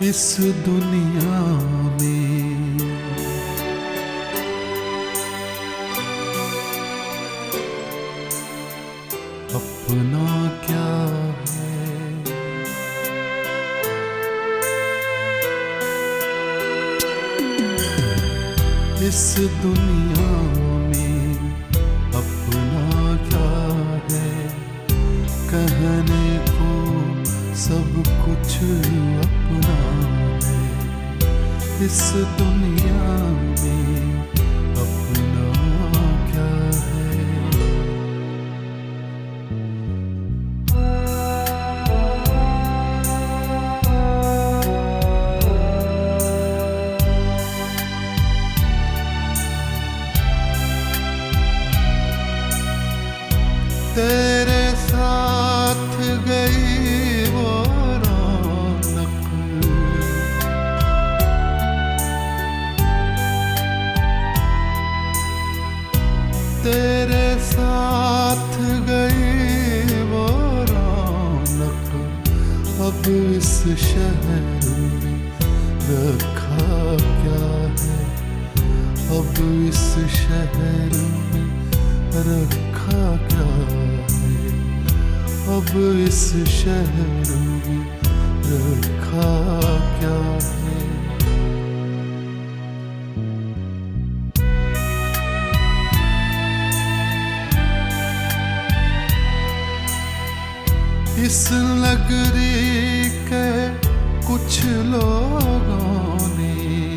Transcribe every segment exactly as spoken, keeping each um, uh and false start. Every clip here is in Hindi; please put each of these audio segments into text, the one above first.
इस दुनिया में अपना क्या है। इस दुनिया में अपना क्या है, कहने को सब कुछ अपना है। इस दुनिया में अपना क्या है। तेरे साथ गई वो रौनक, तेरे साथ गई वो रौनक, अब इस शहर में रखा क्या है। अब इस शहर में रखा क्या है। अब इस शहर में रखा क्या है। इस नगरी के कुछ लोगों ने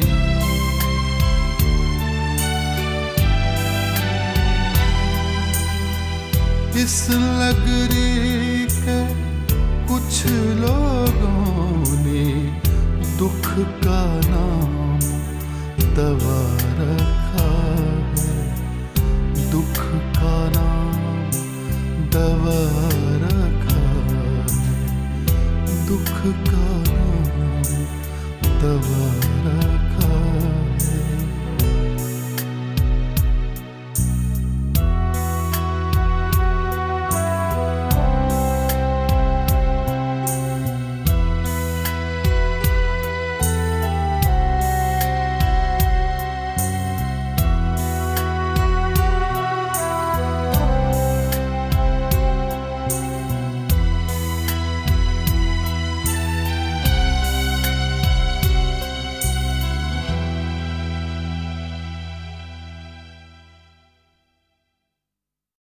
इस नगरी के कुछ लोगों ने दुख का नाम दवा रखा है। दुख का नाम दवा रखा है। दुख का नाम दवा रखा है।